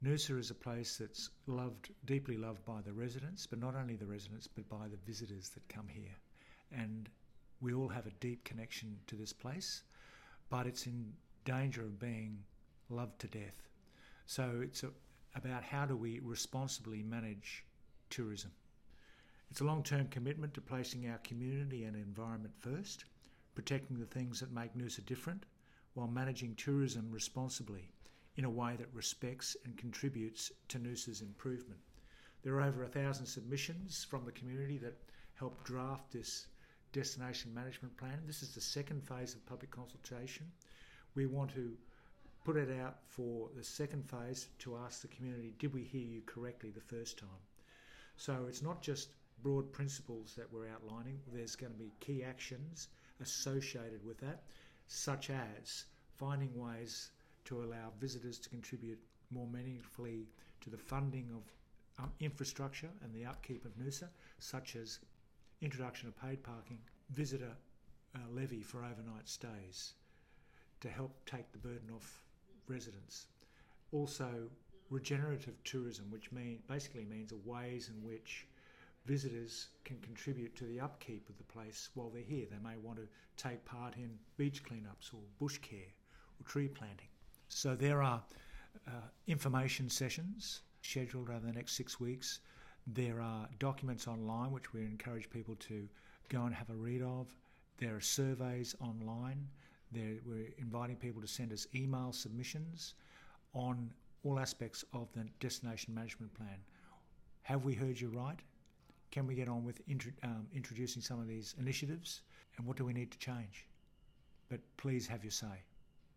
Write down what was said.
Noosa is a place that's deeply loved by the residents, but not only the residents, but by the visitors that come here. And we all have a deep connection to this place, but it's in danger of being loved to death. So it's about how do we responsibly manage tourism. It's a long-term commitment to placing our community and environment first, protecting the things that make Noosa different, while managing tourism responsibly in a way that respects and contributes to Noosa's improvement. There are over 1,000 submissions from the community that helped draft this destination management plan. This is the second phase of public consultation. We want to put it out for the second phase to ask the community, did we hear you correctly the first time? So it's not just broad principles that we're outlining. There's going to be key actions associated with that, such as finding ways to allow visitors to contribute more meaningfully to the funding of infrastructure and the upkeep of Noosa, such as introduction of paid parking, visitor levy for overnight stays to help take the burden off residents. Also, regenerative tourism, which basically means ways in which visitors can contribute to the upkeep of the place while they're here. They may want to take part in beach cleanups or bush care or tree planting. So there are information sessions scheduled over the next 6 weeks. There are documents online which we encourage people to go and have a read of. There are surveys online. We're inviting people to send us email submissions on all aspects of the destination management plan. Have we heard you right? Can we get on with introducing some of these initiatives? And what do we need to change? But please have your say.